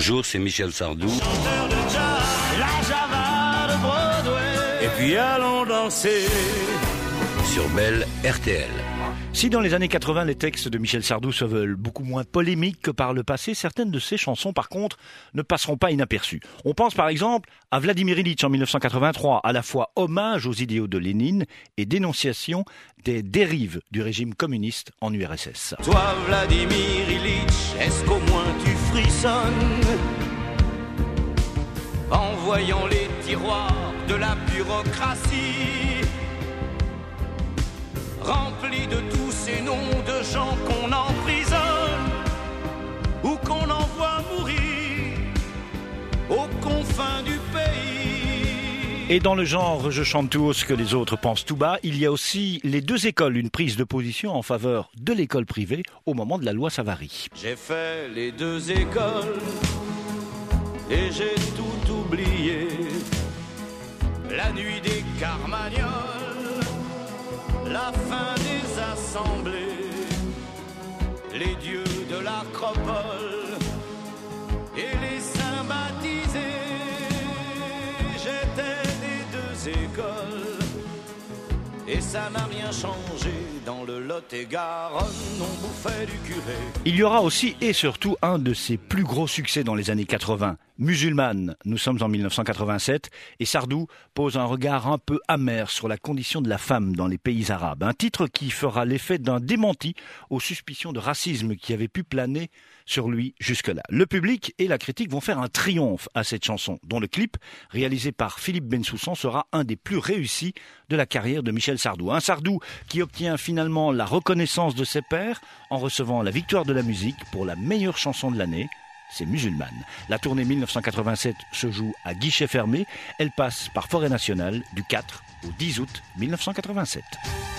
Bonjour, c'est Michel Sardou. Chanteur de jazz, la Java de Broadway. Et puis allons danser sur Belle RTL. Si dans les années 80, les textes de Michel Sardou se veulent beaucoup moins polémiques que par le passé, certaines de ses chansons, par contre, ne passeront pas inaperçues. On pense par exemple à Vladimir Ilitch en 1983, à la fois hommage aux idéaux de Lénine et dénonciation des dérives du régime communiste en URSS. Toi, Vladimir Ilitch, est-ce qu'au moins tu frissonnes en voyant les tiroirs de la bureaucratie remplis de tous ces noms de gens qu'on emprisonne ou qu'on envoie mourir aux confins du pays. Et dans le genre « Je chante tout haut ce que les autres pensent tout bas », il y a aussi les deux écoles, une prise de position en faveur de l'école privée au moment de la loi Savary. J'ai fait les deux écoles et j'ai tout oublié. La nuit des Carmagnoles, la fin des assemblées, les dieux de l'Acropole et les saints baptisés. J'étais des deux écoles et ça n'a rien changé. Dans le Lot-et-Garonne, on bouffait du curé. Il y aura aussi et surtout un de ses plus gros succès dans les années 80, Musulmane. Nous sommes en 1987 et Sardou pose un regard un peu amer sur la condition de la femme dans les pays arabes. Un titre qui fera l'effet d'un démenti aux suspicions de racisme qui avaient pu planer sur lui jusque-là. Le public et la critique vont faire un triomphe à cette chanson, dont le clip, réalisé par Philippe Bensoussan, sera un des plus réussis de la carrière de Michel Sardou. Un Sardou qui obtient finalement la reconnaissance de ses pairs en recevant la victoire de la musique pour la meilleure chanson de l'année. C'est Musulmane. La tournée 1987 se joue à guichet fermé. Elle passe par Forêt Nationale du 4 au 10 août 1987.